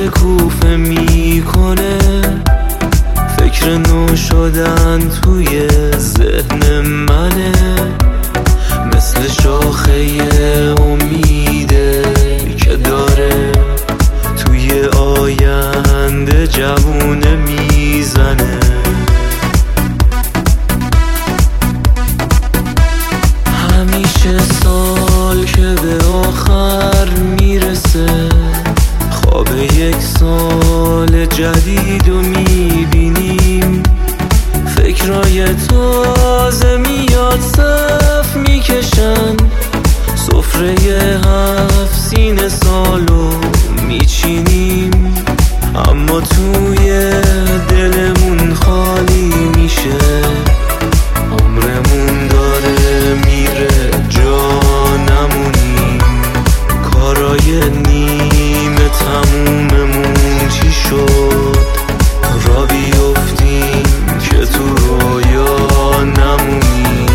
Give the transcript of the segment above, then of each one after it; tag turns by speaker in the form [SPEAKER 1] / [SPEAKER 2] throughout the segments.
[SPEAKER 1] شکوفه میکنه، فکر نو شدن توی ذهن منه، مثل شاخه امیده که داره توی آینده جوونه میزنه. همیشه سال که به آخر میرسه، خواب یک سال جدید رو میبینیم، فکرای تازه میاد صف میکشن، سفره 7 سین سالو میچینیم، اما توی دلمون خالی میشه، عمرمون داره میره جا نمونیم، کارای نیمه تموممون چی شد، را بیفتیم که تو رویا نمونیم.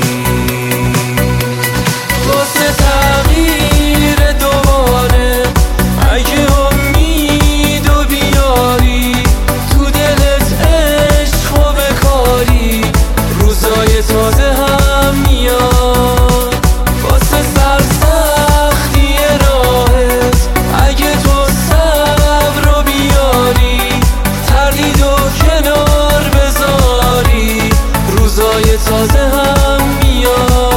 [SPEAKER 1] واسه تغییر دوباره اگه امیدو بیاری، تو دلت عشق و بکاری، روزای تازه هم میاد. واسه سرسختی راهت اگه تو صبر رو بیاری، تردید و کنار بذاری، روزای تازه هم میاد.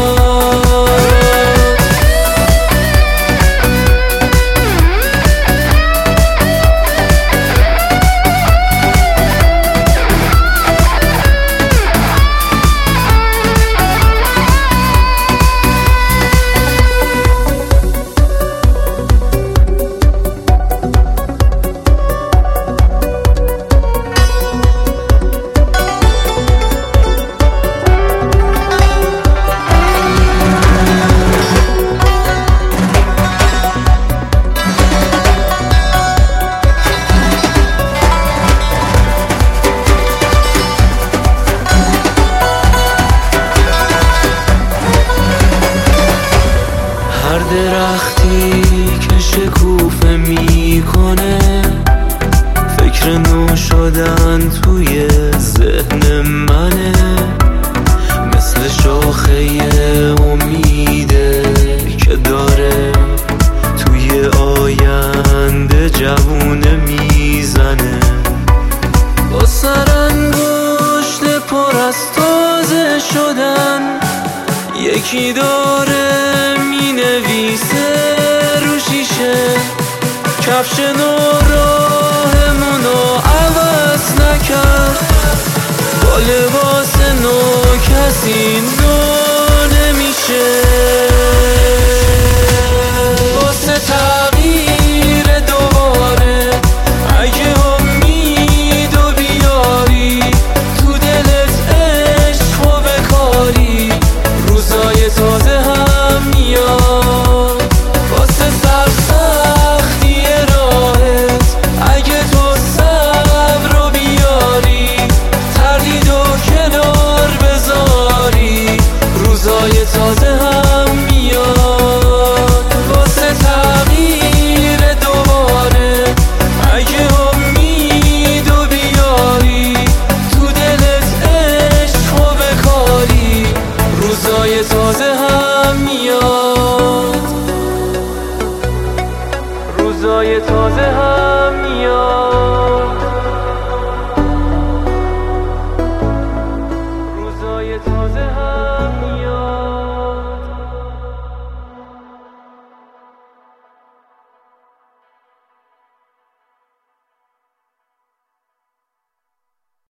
[SPEAKER 1] هر درختی که شکوفه میکنه، فکر نو شدن توی ذهن منه، مثل شاخه امیده که داره توی آینده جوونه میزنه. با سرانگشت پر از تازه شدن، یکی داره مینویسه رو شیشه، کفش نو راهمونو عوض نکرد، با لباس نو کسی نو نمیشه.